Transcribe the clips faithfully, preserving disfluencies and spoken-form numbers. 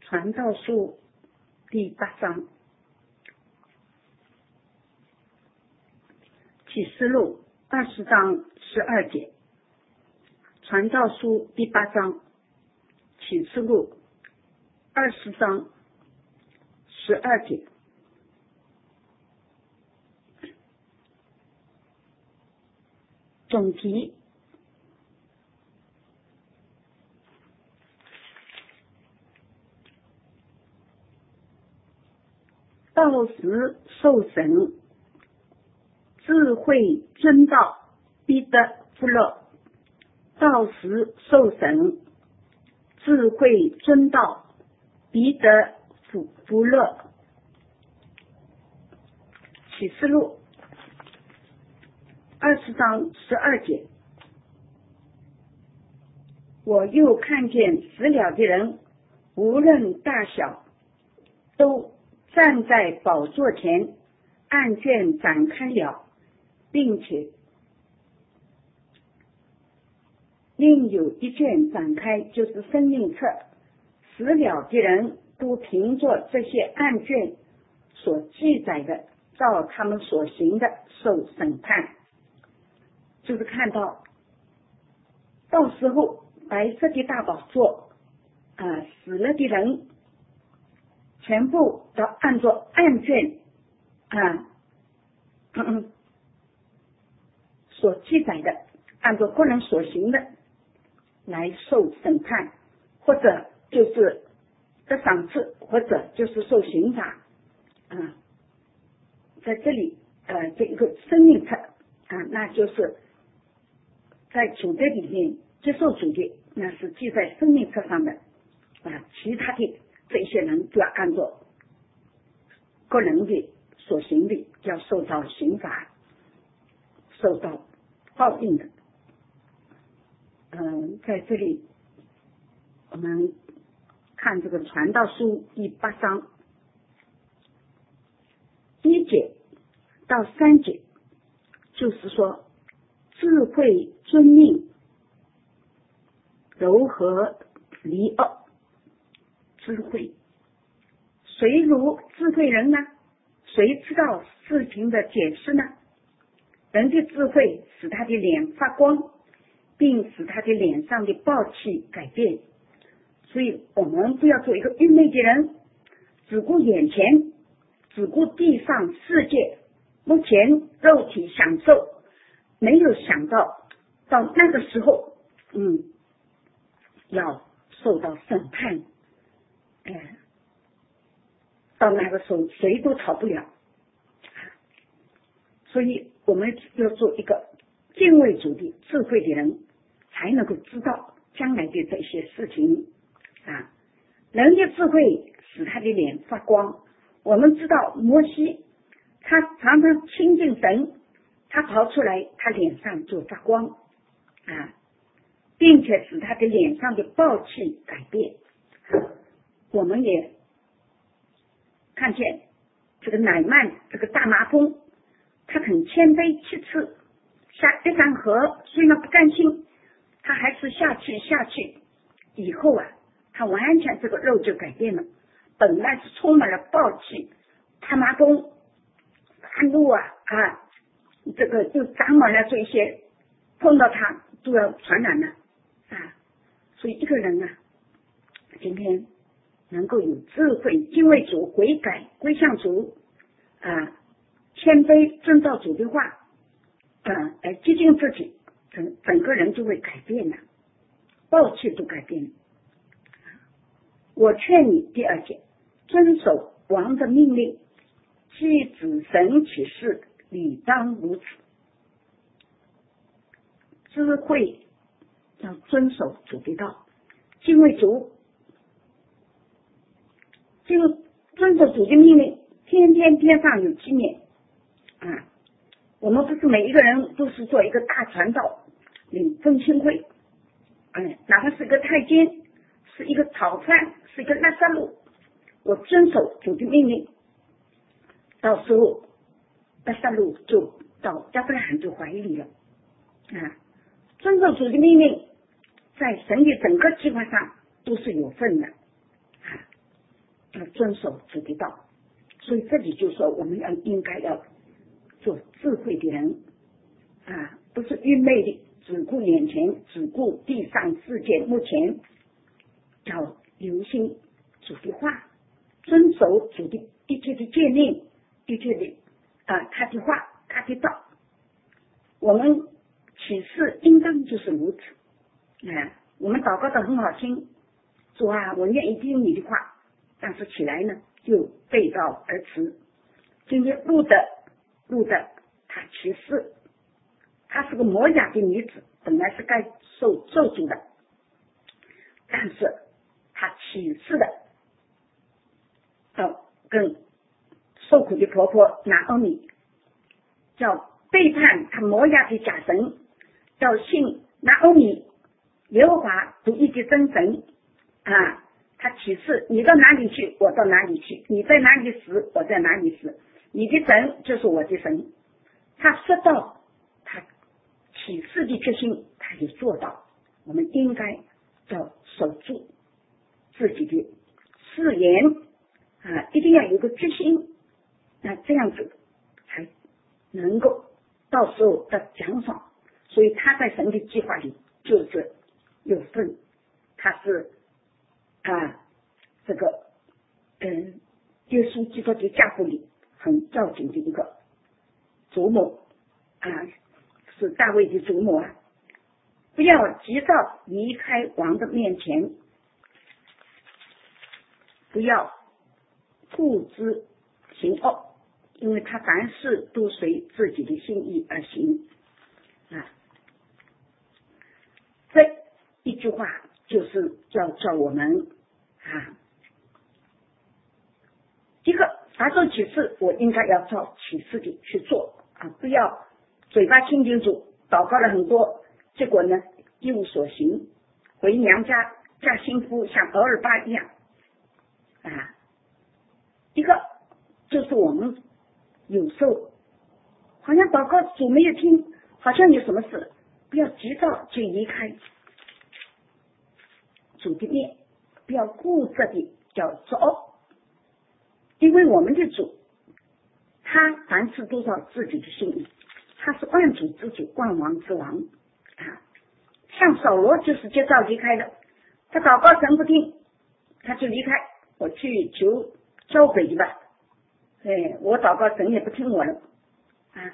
传道书第八章，启示录二十章十二节。传道书第八章，启示录二十章十二节。总题：到时受审，智慧尊道，必得福乐。到时受审，智慧尊道，必得福福乐。启示录二十章十二节。我又看见死了的人，无论大小，都站在宝座前，案卷展开了，并且另有一卷展开，就是生命册。死了的人都凭着这些案卷所记载的，照他们所行的受审判。就是看到到时候白色的大宝座啊、呃，死了的人全部都按照案卷啊、嗯嗯所记载的，按照个人所行的来受审判，或者就是得赏赐，或者就是受刑罚啊、呃。在这里呃，这一个生命册啊，那就是在主的里面接受主的，那是记在生命册上的啊。其他的这些人都要按照个人的所行的，要受到刑罚，受到报应的。嗯，在这里我们看这个传道书第八章一节到三节，就是说智慧遵命，柔和离恶。智慧，谁如智慧人呢？谁知道事情的解释呢？人的智慧使他的脸发光，并使他的脸上的暴气改变。所以我们不要做一个愚昧的人，只顾眼前，只顾地上世界目前肉体享受，没有想到到那个时候嗯，要受到审判。哎，到那个时候谁都逃不了。所以我们要做一个敬畏主的智慧的人，才能够知道将来的这些事情啊。人的智慧使他的脸发光。我们知道摩西他常常亲近神，他逃出来，他脸上就发光啊，并且使他的脸上的暴气改变。我们也看见这个乃曼这个大麻风，他很谦卑，七次下一山河，虽然不甘心，他还是下去下去。以后啊，他完全这个肉就改变了，本来是充满了暴气，大麻风发怒啊啊，这个就长满了这些，碰到他都要传染了啊。所以一个人啊，今天能够有智慧，敬畏主，悔改归向主啊，谦卑遵照主的话啊，来接近自己，整整个人就会改变了，暴气都改变了。我劝你，第二节，遵守王的命令，既指神启示，理当如此。智慧要遵守主的道，敬畏主，就遵守主的命令，天天天上有纪念啊。我们不是每一个人都是做一个大传道领分清会，哎，哪怕是个太监，是一个讨饭，是一个拉萨路，我遵守主的命令，到时候拉萨路就到亚伯拉罕就怀里了啊。遵守主的命令，在神的整个计划上都是有份的啊。 要遵守主的道。所以这里就说我们要应该要做智慧的人啊，不是愚昧的，只顾眼前，只顾地上世界。目前要留心主的话，遵守主的一切的诫命，一切的啊他的话，他的道。我们启示应当就是如此啊。我们祷告的很好听，主啊，我愿意听你的话，但是起来呢就背道而驰。今天路德路德他启示，她是个摩押的女子，本来是该受咒诅的，但是她启示的到跟受苦的婆婆拿俄米，叫背叛他摩押的假神，要信拿俄米耶和华独一的真神啊。他启示你到哪里去我到哪里去，你在哪里死我在哪里死，你的神就是我的神。他说到他启示的决心，他就做到。我们应该要守住自己的誓言啊，一定要有个决心，那这样子才能够到时候的奖赏。所以他在神的计划里就是有份，他是啊这个嗯耶稣基督的家谱里很要紧的一个祖母啊，是大卫的祖母啊。不要急躁离开王的面前，不要固执行恶，因为他凡事都随自己的心意而行啊。这一句话就是要叫我们啊，一个达到启示，我应该要照启示的去做啊，不要嘴巴亲近主，祷告了很多，结果呢一无所行，回娘家嫁新妇像俄尔巴一样啊。一个就是我们有时候好像祷告主没有听，好像有什么事，不要急躁就离开主的面，不要固执的要走，因为我们的主他凡事都照自己的心意，他是万主之主，万王之王啊。像扫罗就是接照离开的，他祷告神不听，他就离开，我去求教诲的吧，哎，我祷告神也不听我了啊。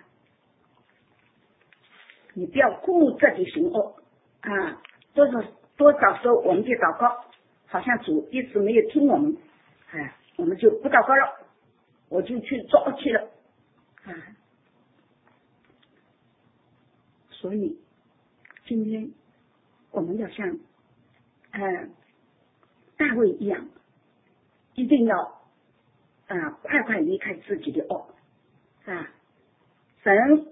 你不要固执的行恶啊，多少多少时候我们去祷告，好像主一直没有听我们，哎，我们就不祷告了，我就去做恶去了啊。所以今天我们要像呃大卫一样，一定要啊快快离开自己的恶啊。神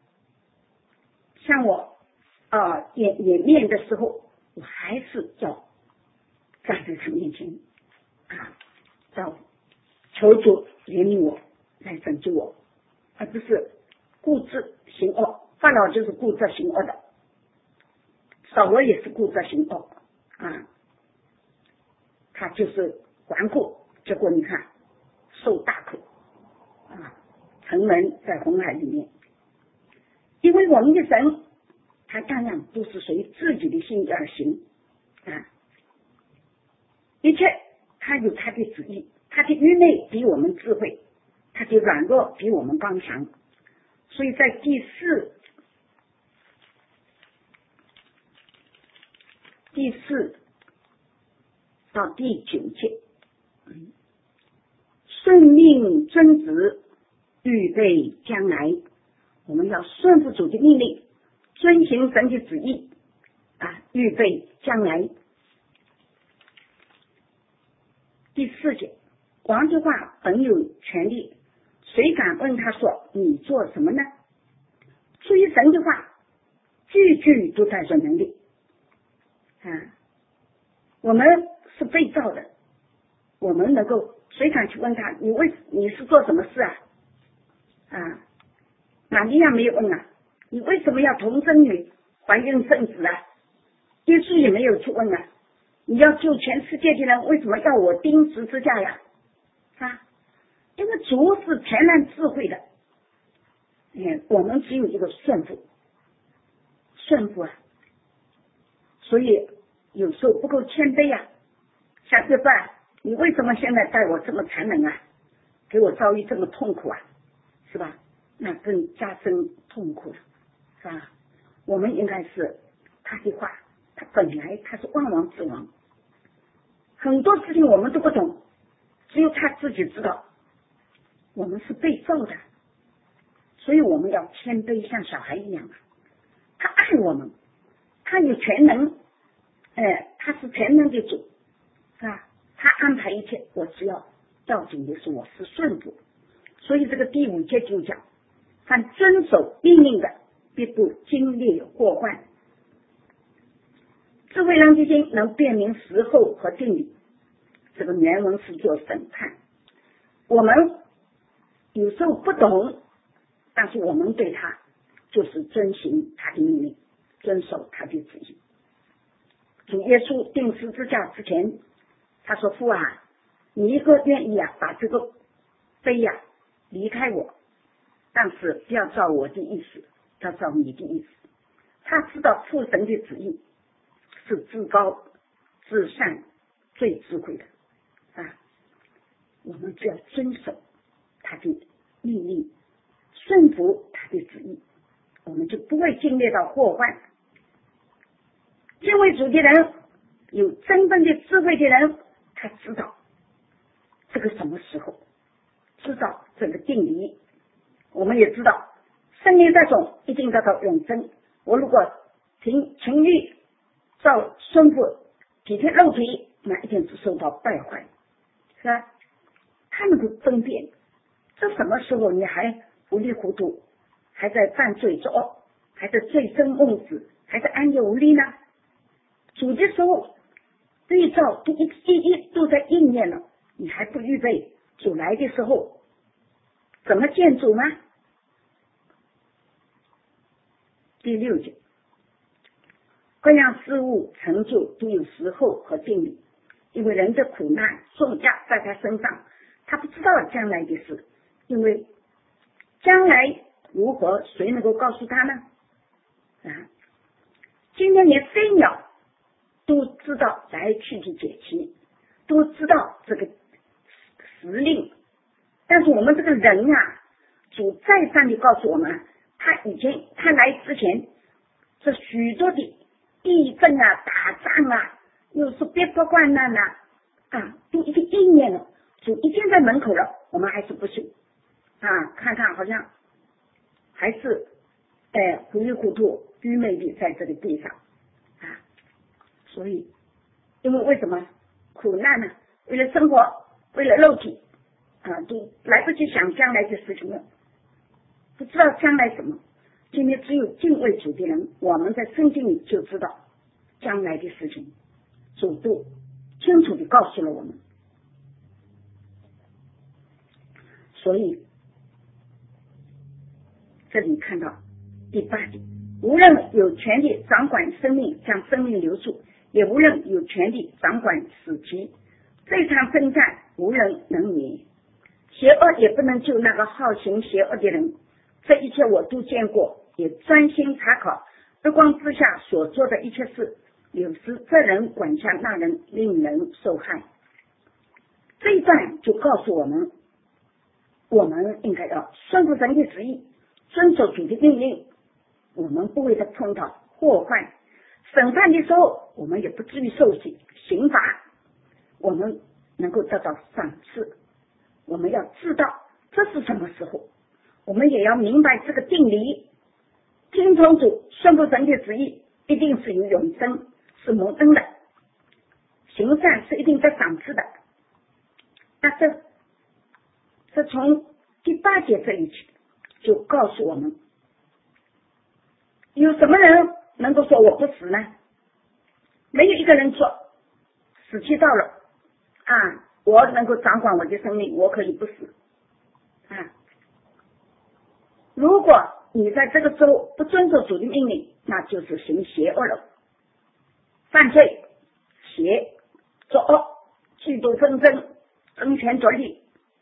像我啊掩掩面的时候，我还是要站在他面前啊，要求主怜悯我，来拯救我，而不是固执行恶。法老就是固执行恶的，扫罗也是固执行恶啊，他就是顽固，结果你看受大苦啊，沉沦在红海里面。因为我们的神他当然都是随自己的心意而行啊，一切他有他的旨意，他的愚昧比我们智慧，他的软弱比我们刚强。所以在第四第四到第九节，嗯，顺命遵旨，预备将来。我们要顺服主的命令，遵行神的旨意啊，预备将来。第四节，王的话本有权利，谁敢问他说你做什么呢？出于神的话，句句都带着能力啊。我们是被造的，我们能够，谁敢去问他你为你是做什么事啊？啊，玛利亚没有问啊，你为什么要童贞女怀孕生子啊？耶稣也没有去问啊，你要救全世界的人，为什么要我钉十字架呀？ 啊，因为主是全然智慧的，嗯，我们只有一个顺服，顺服啊，所以有时候不够谦卑啊，想对吧？你为什么现在待我这么残忍啊？给我遭遇这么痛苦啊，是吧？那更加深痛苦了，是吧？我们应该是他的话，他本来他是万王之王，很多事情我们都不懂，只有他自己知道。我们是被造的，所以我们要谦卑，像小孩一样。他爱我们，他有全能，哎，他是全能的主，是吧？他安排一切，我只要要紧的是我是顺服。所以这个第五节就讲，凡遵守命令的，必不经历祸患。智慧人之心能辨明时候和定理，这个原文是做审判。我们有时候不懂，但是我们对他就是遵行他的命令，遵守他的旨意。主耶稣钉十字架之前，他说：父啊，你一个愿意啊，把这个杯呀、啊、离开我，但是不要照我的意思，要照你的意思。他知道父神的旨意是至高、至善、最智慧的啊！我们只要遵守他的命令，顺服他的旨意，我们就不会经历到祸患。敬畏主的人，有真正的智慧的人，他知道这个什么时候，知道这个定理。我们也知道生命这种一定得到永生，我如果凭情欲照顺服体贴肉体，那一定是受到败坏，是吧？他能够分辨这什么时候你还糊里糊涂，还在犯罪之恶，还在醉生梦死，还在安逸无力呢？主的时候对照一一一都在应验了，你还不预备主来的时候怎么见主吗？第六节，各样事物成就都有时候和定理，因为人的苦难重压在他身上，他不知道将来的事，因为将来如何谁能够告诉他呢？啊，今天连飞鸟都知道来去的节期，都知道这个时令，但是我们这个人啊，主再三的告诉我们，他以前他来之前，这许多的地震啊、打仗啊，又是逼迫患难啊，啊，都已经应验了，主已经在门口了，我们还是不信啊！看看好像还是哎糊里糊涂、愚昧的在这个地上啊，所以因为为什么苦难呢？为了生活，为了肉体啊，都来不及想将来的事情了，不知道将来什么。今天只有敬畏主的人，我们在圣经里就知道将来的事情，主都清楚地告诉了我们。所以这里看到第八节，无论有权利掌管生命，将生命留住，也无论有权利掌管死期。这场征战无人能赢，邪恶也不能救那个好行邪恶的人。这一切我都见过，也专心查考，日光之下所做的一切事，有时这人管辖那人，令人受害。这一段就告诉我们，我们应该要顺服神的旨意，遵守主的命令，我们不会再碰到祸患。审判的时候，我们也不至于受刑罚，我们能够得到赏赐。我们要知道这是什么时候，我们也要明白这个定理，听从主，顺服神的旨意，一定是有永生，是蒙恩的，行善是一定得赏赐的。那这这从第八节这里起就告诉我们，有什么人能够说我不死呢？没有一个人说死期到了啊，我能够掌管我的生命，我可以不死啊。如果你在这个时候不遵守主的命令，那就是行邪恶了，犯罪、邪、作恶、嫉妒纷争、争权夺利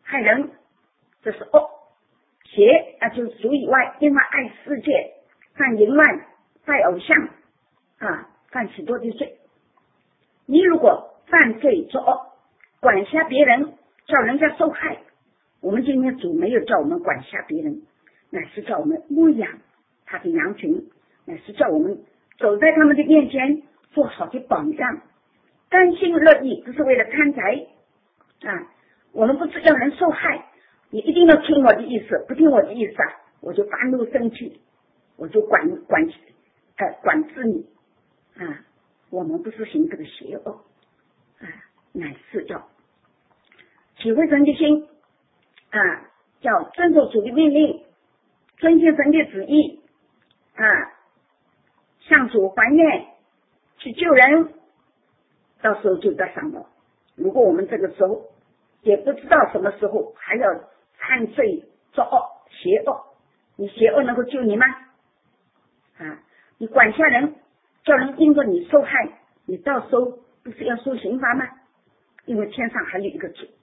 害人，这是恶；邪那就是主以外，因为爱世界，犯淫乱，拜偶像啊，犯许多的罪。你如果犯罪作恶，管辖别人，叫人家受害，我们今天主没有叫我们管辖别人，乃是叫我们牧养他的羊群，乃是叫我们走在他们的面前，做好的榜样，甘心乐意，不是为了贪财啊！我们不是要人受害，你一定要听我的意思，不听我的意思啊，我就发怒生气，我就管管呃管制你啊！我们不是行这个邪恶啊，乃是叫体会神的心啊，叫遵守主的命令，遵行神的旨意啊，向主还愿，去救人，到时候就得赏了。如果我们这个时候也不知道什么时候还要犯罪作恶邪恶，你邪恶能够救你吗？啊，你管辖人，叫人因着你受害，你到时候不是要受刑罚吗？因为天上还有一个主。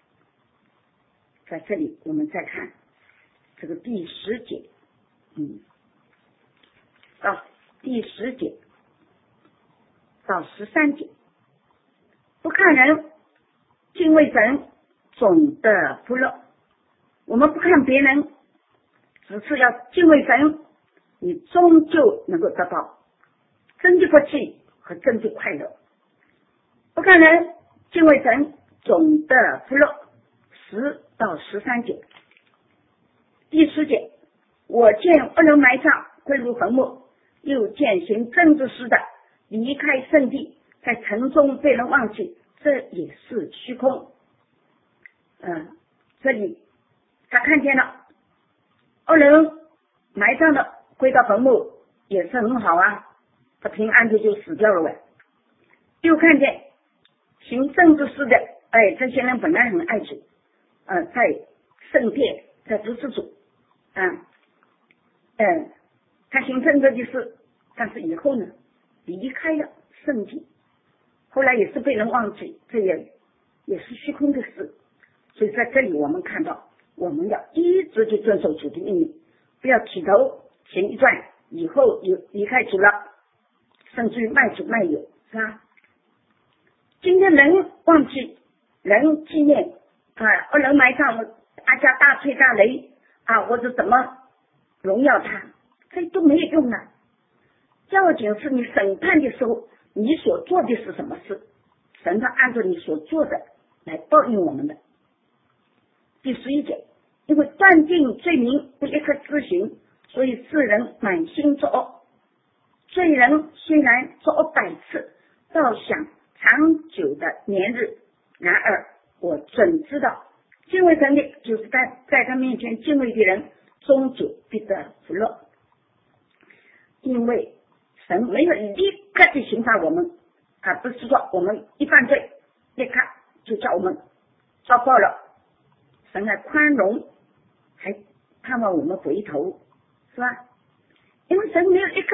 在这里我们再看这个第十节，嗯，到第十节到十三节，不看人，敬畏神，总得福乐。我们不看别人，只是要敬畏神，你终究能够得到真的福气和真的快乐。不看人，敬畏神，总得福乐。十到十三节，第十节，我见恶人埋葬，归入坟墓，又见行政治事的离开圣地，在城中被人忘记，这也是虚空。嗯，这里他看见了恶人埋葬的归到坟墓，也是很好啊，他平安的就死掉了。又看见行政治事的，哎，这些人本来很爱主，呃，在圣殿在服侍主，嗯嗯，他行政治的事，但是以后呢，离开了圣地，后来也是被人忘记，这也也是虚空的事。所以在这里我们看到，我们要一直去遵守主的命令，不要起头前一转，以后有离开主了，甚至于卖主卖友，是吧？今天人忘记，人纪念啊，恶人埋葬，大家大吹大擂啊，或者怎么荣耀他，这都没有用啊。要紧是你审判的时候，你所做的是什么事，神他按照你所做的来报应我们的。第十一节，因为断定罪名不立刻执行，所以世人满心作恶。罪人虽然作恶百次，倒想长久的年日，然而我准知道，敬畏神的，就是在在他面前敬畏的人，终究必得福乐。因为神没有立刻的刑罚我们，啊，不是说我们一犯罪，立刻就叫我们糟糕了。神还宽容，还盼望我们回头，是吧？因为神没有立刻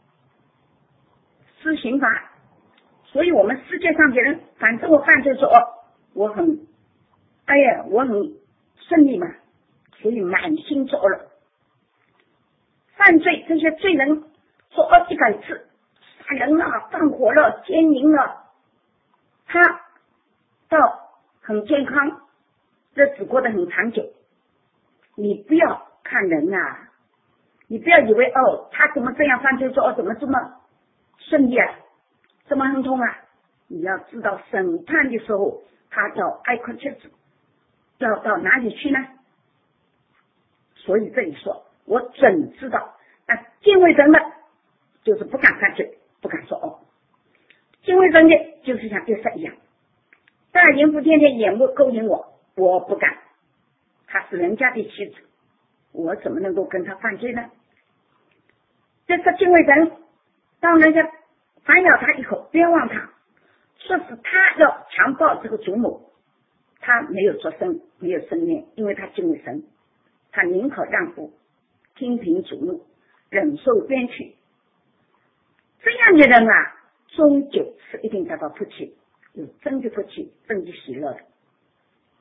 施刑罚，所以我们世界上的人，反正我犯罪说，我很，哎呀，我很顺利嘛，所以满心作恶了。犯罪这些罪人作恶一百次，杀人了，放火了，奸淫了，他到很健康，日子过得很长久。你不要看人啊，你不要以为哦，他怎么这样犯罪作恶，怎么这么顺利啊，这么亨通啊？你要知道审判的时候，他要哀哭切齿，要到哪里去呢？所以这里说，我准知道，那敬畏神的，就是不敢犯罪，不敢说哦。敬畏神的，就是像约瑟一样，大淫妇天天眼目勾引我，我不敢。她是人家的妻子，我怎么能够跟她犯罪呢？这是敬畏神，当人家反咬他一口，冤枉他，说是他要强暴这个主母，他没有作声，没有声念，因为他敬畏神，他宁可让步，听凭主怒，忍受冤屈。这样的人啊，终究是一定得到福气，有真的福气，真的喜乐的。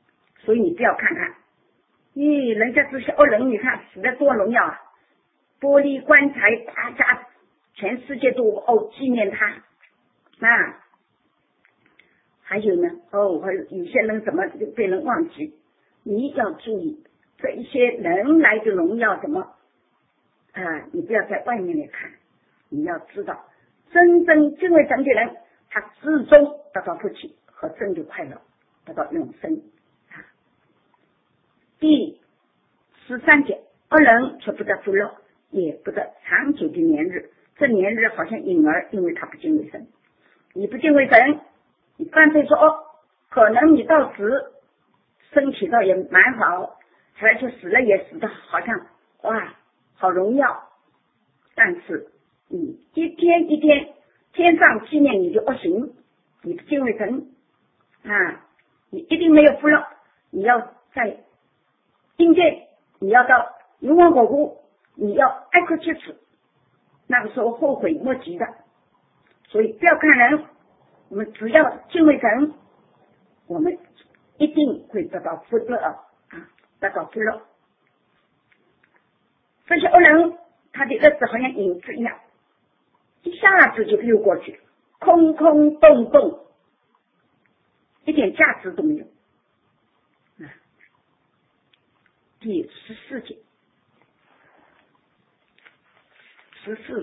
所以你不要看看，咦，人家这些恶人，你看死的多荣耀啊！玻璃棺材，大家全世界都哦纪念他啊。还有呢，哦，还有有些人怎么被人忘记？你要注意这一些人来的荣耀怎么啊？你不要在外面来看，你要知道，真正敬畏神的人，他至终得到福气和真的快乐，得到永生啊。第十三节，恶人却不得福乐，也不得长久的年日。这年日好像婴儿，因为他不敬畏神。你不敬畏神，你干脆说哦，可能你到死身体倒也蛮好，而且死了也死的好像哇好荣耀，但是你一天一天天上纪念你的恶行，你不敬畏神啊，你一定没有福乐。你要在阴间，你要到油王火湖，你要挨个去死，那个时候后悔莫及的。所以不要看人，我们只要敬畏神，我们一定会得到福乐啊，得到福乐。这些恶人，他的日子好像影子一样，一下子就溜过去，空空洞洞，一点价值都没有。啊、第十四节，十四、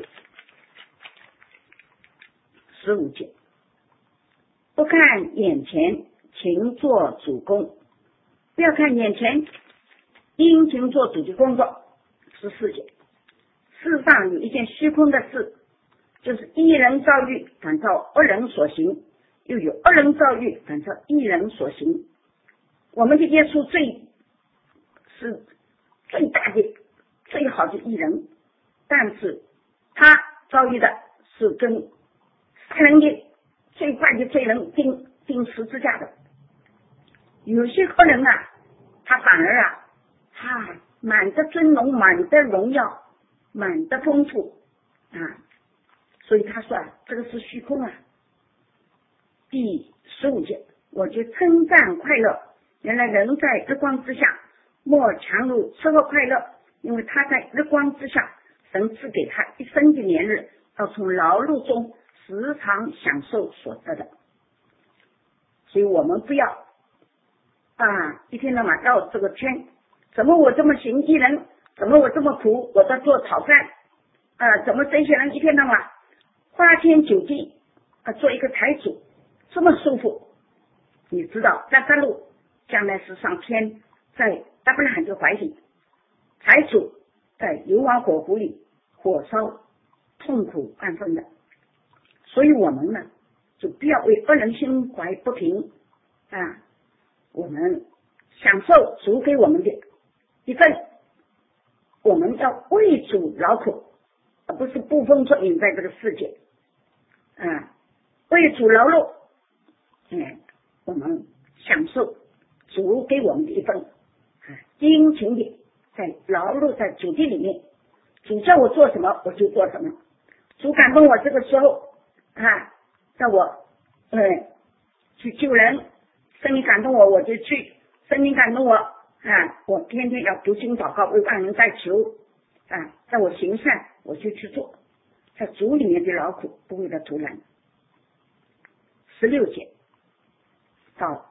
十五节，不看眼前，勤做主工。不要看眼前，殷勤做主的工作。十四节，世上有一件虚空的事，就是一人造狱，反照恶人所行；又有恶人造狱，反照一人所行。我们的耶稣最是最大的、最好的艺人，但是他遭遇的是跟杀人的最坏的罪人钉钉十字架的。有些恶人啊，他反而啊，他满的尊荣，满的荣耀，满的丰富啊，所以他说啊，这个是虚空啊。第十五节，我就称赞快乐，原来人在日光之下，莫强如吃喝快乐，因为他在日光之下，神赐给他一生的年日，要从劳碌中时常享受所得的。所以我们不要啊，一天到晚绕这个圈，怎么我这么行义人，怎么我这么苦，我在做讨饭啊，怎么这些人一天到晚花天酒地啊，做一个财主这么舒服？你知道拉萨路将来是上天，在亚伯拉罕的怀里，财主在油王火湖里火烧，痛苦万分的。所以我们呢，就不要为恶人心怀不平啊，我们享受主给我们的一份，我们要为主劳苦，而不是捕风捉影在这个世界啊，为主劳碌，嗯，我们享受主给我们的一份啊，殷勤的在劳碌在主地里面，主叫我做什么我就做什么，主感动我这个时候啊，叫我嗯去救人，圣灵感动我我就去，圣灵感动我啊，我天天要读经祷告，为万人代求啊，在我行善我就去做，在主里面的劳苦不为了徒然。十六节到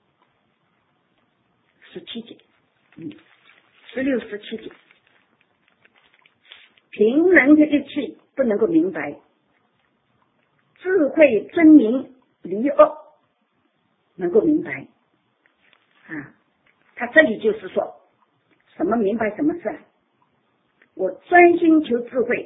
十七节，嗯，十六十七节，凭人的力气不能够明白，智慧真明离恶能够明白啊。他这里就是说什么明白什么事啊？我专心求智慧，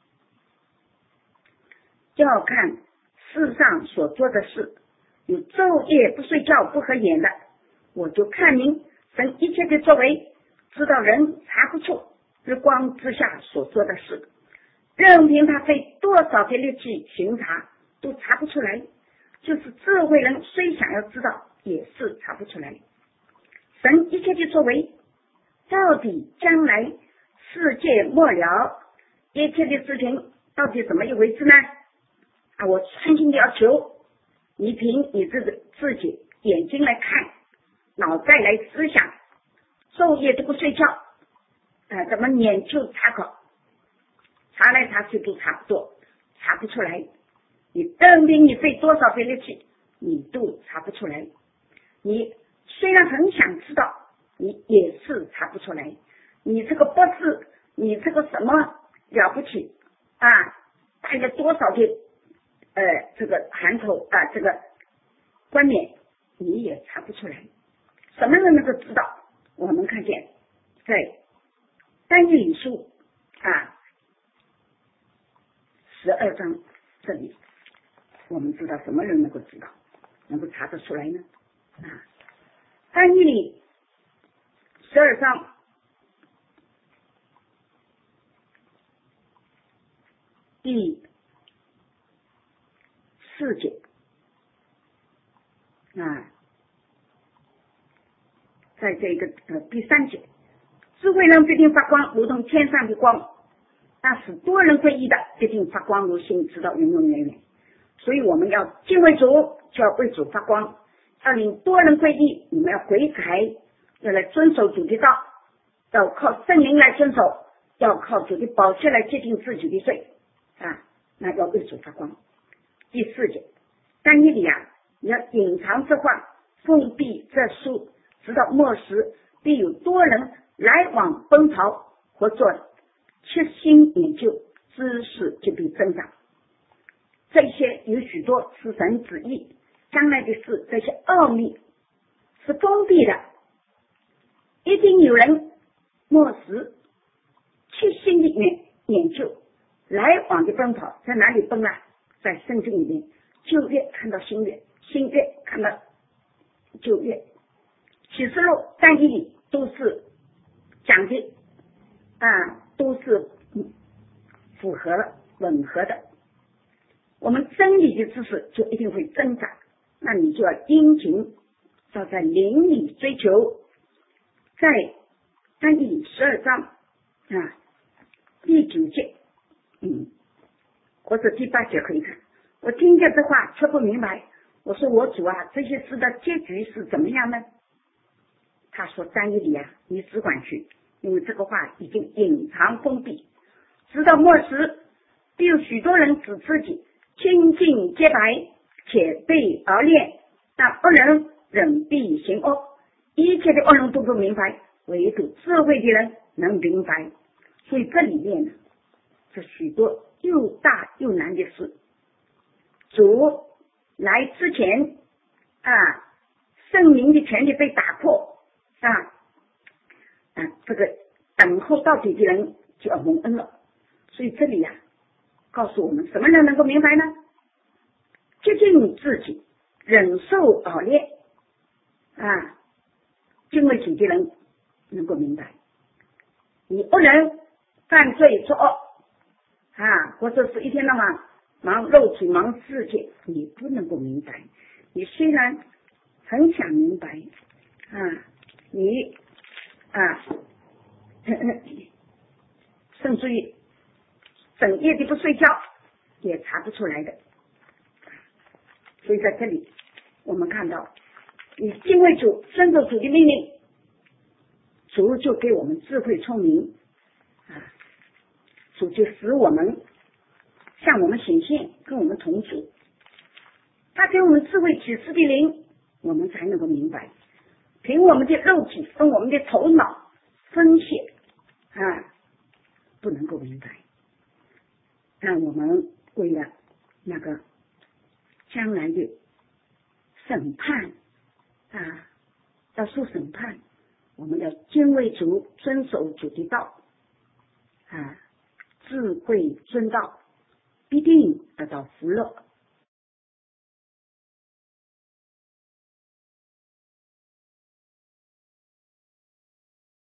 要看世上所做的事，有昼夜不睡觉不合眼的，我就看明神一切的作为，知道人查不出日光之下所做的事，任凭他费多少的力气巡查都查不出来，就是智慧人虽想要知道也是查不出来。神一切的作为，到底将来世界末了一切的事情到底怎么一回事呢？啊，我专心的要求你凭你自己自己眼睛来看，脑袋来思们研究查考，查来查去都差不多，查不出来。你证明你费多少费力气，你都查不出来。你虽然很想知道，你也是查不出来。你这个博士，你这个什么了不起啊？带了多少的呃这个函头啊，这个冠冕，你也查不出来。什么人能够知道？我们看见在但以理书啊十二章这里，我们知道什么人能够知道，能够查得出来呢？啊，但以理十二章第四节啊，在这个呃第三节，智慧人必定发光，如同天上的光；那使多人归依的，必定发光如星，直到永永远远。所以我们要敬畏主，就要为主发光，要令多人归依。你们要悔改，要来遵守主的道，要靠圣灵来遵守，要靠主的宝血来洁净自己的罪啊！那要为主发光。第四节，但以理啊，你要隐藏这话，封闭这书，直到末时，必有多人来往奔跑，或做切心研究，知识就必增长。这些有许多是神旨意，将来的事，这些奥秘是封闭的，一定有人末时切心里面研究，来往的奔跑，在哪里奔啊？在圣经里面，旧约看到新约，新约看到旧约，启示录、但以理都是讲的啊，都是符合吻合的。我们真理的知识就一定会增长，那你就要殷勤要在灵里追求。在但以理十二章啊第九节，嗯，或者第八节可以看。我听见这话却不明白，我说我主啊，这些事的结局是怎么样呢？他说但以理啊，你只管去，因为这个话已经隐藏封闭，直到末时，必有许多人指自己清净洁白，且被熬炼，但恶人仍必行恶，一切的恶人都不明白，唯独智慧的人能明白。所以这里面呢，这许多又大又难的事，主来之前啊，圣灵的权力被打破啊，啊这个等候到底的人就要蒙恩了。所以这里呀、啊，告诉我们什么人能够明白呢？接近你自己，忍受熬炼啊，敬畏主的人能够明白。你不能犯罪作恶啊，或者是一天到晚忙肉体忙世界，你不能够明白。你虽然很想明白啊，你啊甚至于整夜的不睡觉也查不出来的。所以在这里我们看到，你敬畏主，遵守主的命令，主就给我们智慧聪明啊，主就使我们向我们显现，跟我们同住。他给我们智慧启示的灵，我们才能够明白。凭我们的肉体跟我们的头脑分析啊，不能够明白。但我们为了那个将来的审判啊，要受审判，我们要敬畏主，遵守主的道啊，智慧遵道，必定得到福乐。